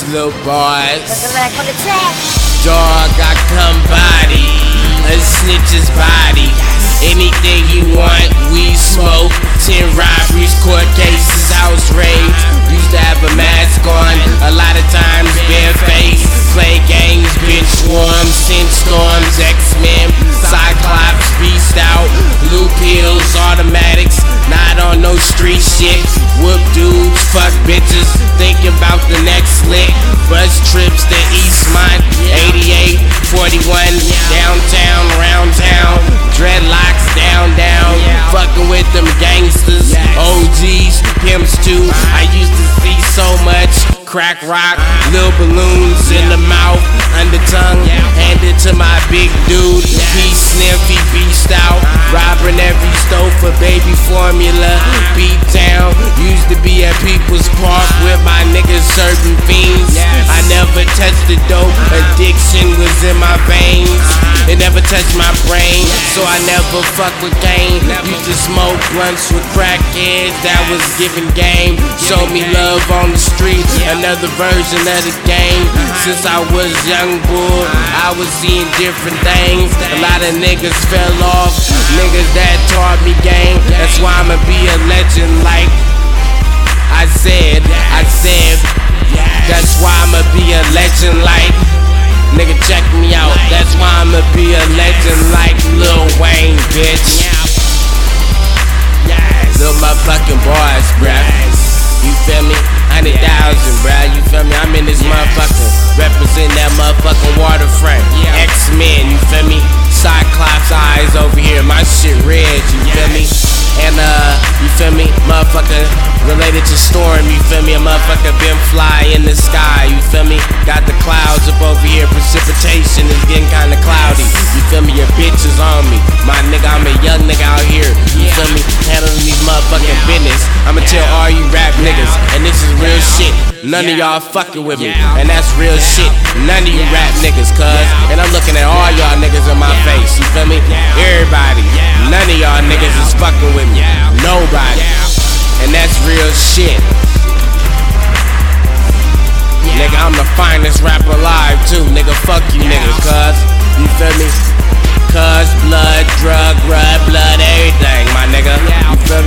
bars, little bars. Looking back on the track. Dog, I come body, a snitch's body. Anything you want, we smoke. 10 robberies, court cases, house raids. Used to have a mask on, a lot of times bare face. Play games, bitch swarms, send storms, X-Men, Cyclops, beast out. Blue pills, automatics, not on no street shit. Whoop dudes, fuck bitches, thinking about the next lick. Bus trips to Eastmont, 88, 41, downtown, round town. Dreadlocks down, fucking with them gangsters, OGs, pimps too. I used to see so much crack rock, little balloons in the mouth, under tongue, handed to my big dude. He sniff, he beast out, robbing every store for baby formula. Beat down, used to be at People's Park with my niggas serving fiends. I never touched the dope, addiction was in my veins. It never touched my brain, so I never fuck with game. Used to smoke blunts with crackheads that was giving game. Show me love on the street, another version of the game. Since I was young bull, I was seeing different things. A lot of niggas fell off, niggas that taught me game. That's why I'ma be a legend like I said. That's why I'ma be a legend like. Nigga, check me out. That's why I'ma be a legend like Lil Wayne, bitch. Little motherfucking bars, bruh. You feel me? 100,000, bruh. You feel me? I'm in this motherfucker, representing that motherfucking waterfront. X-Men, you feel me? Cyclops eyes over here. My shit red, you feel me? And you feel me? Motherfucker related to Storm, you feel me? A motherfucker been fly in the sky, you feel me? Got the clouds up over here, precipitation is getting kinda cloudy. You feel me? Your bitch is on me. My nigga, I'm a young nigga out here. You feel me? Handling these motherfucking business. I'ma tell all you rap niggas, and this is real shit. None of y'all fucking with me, and that's real shit. None of you rap niggas, cuz. And I'm looking at all y'all niggas in my face, you feel me? Everybody. None of y'all niggas is fucking with me. Nobody. And that's real shit. Nigga, I'm the finest rapper alive too. Nigga, fuck you niggas, cuz. You feel me? Cuz, blood, drug, blood, everything, my nigga. You feel